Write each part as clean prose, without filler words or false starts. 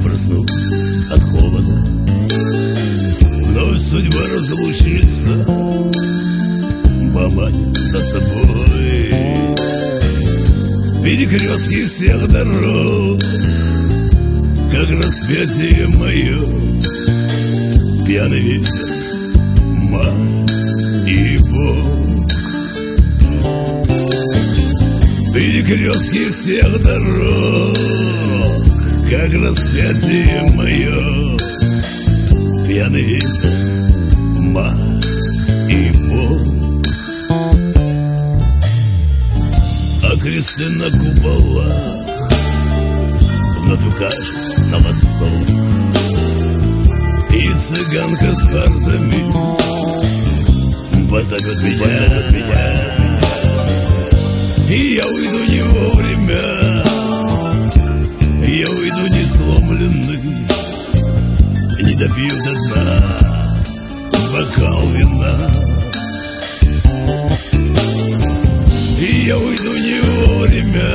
проснусь от холода, вновь судьба разлучница поманит за собой. Перекрестки всех дорог, как распятие мое, пьяный ветер, мать и Бог. Перекрестки всех дорог, как распятие мое, пьяный ветер, мать и Бог. А кресты на куполах вновь укажут на восток, и цыганка с картами позовет меня. И я уйду не вовремя, я уйду не сломленный, не допив до дна бокал вина. И я уйду не вовремя,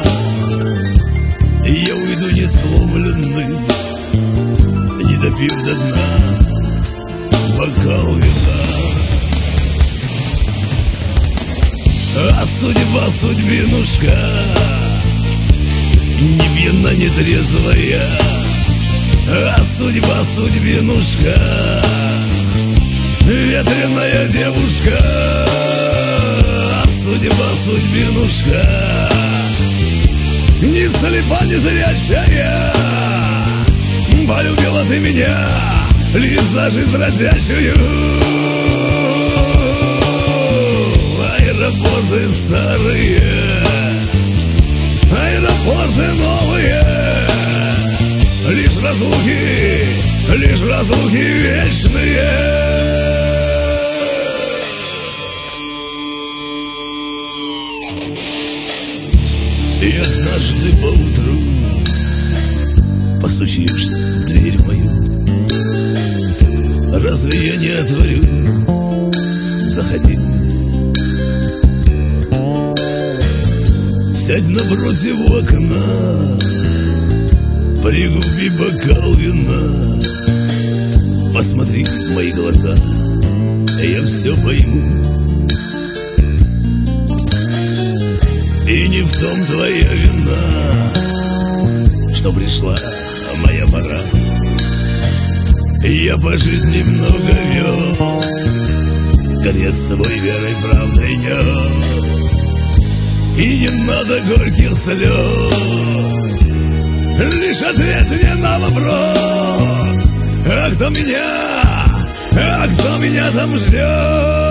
я уйду не сломленный, не допив до дна бокал вина. А судьба, судьбинушка, не пьяна, не трезвая. А судьба, судьбинушка, ветреная девушка. А судьба, судьбинушка, не слепа, не зрячая. Полюбила ты меня лишь за жизнь бродячую. Аэропорты старые, аэропорты новые, лишь разлуки вечные. И однажды поутру постучишься в дверь мою, разве я не отворю? Заходи. Сядь напротив окна, пригуби бокал вина. Посмотри в мои глаза, я все пойму. И не в том твоя вина, что пришла моя пора. Я по жизни много вез, конец с собой верой, правдой нес. И не надо горьких слез, лишь ответь мне на вопрос: а кто меня там ждет?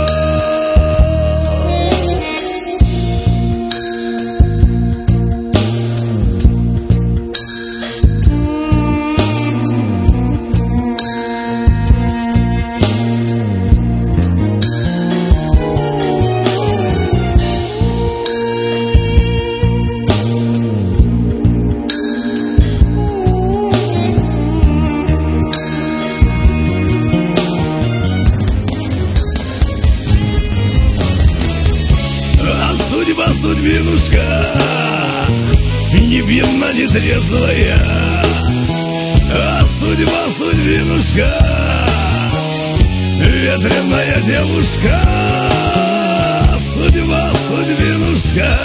Судьба, судьбинушка, не пьяна, не трезвая. А судьба, судьбинушка, ветреная девушка. Судьба, судьбинушка,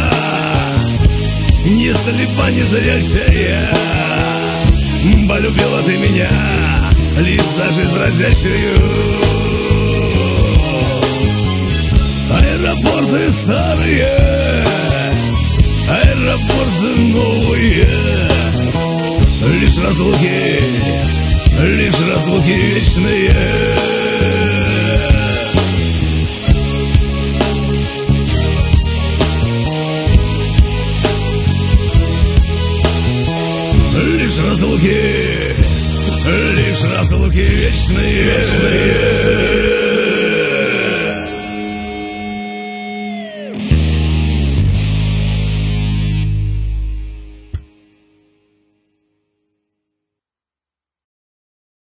не слепа, не зрячая. Полюбила ты меня лишь за жизнь бродячую. Аэропорты старые, аэропорты новые, лишь разлуки вечные. Лишь разлуки вечные.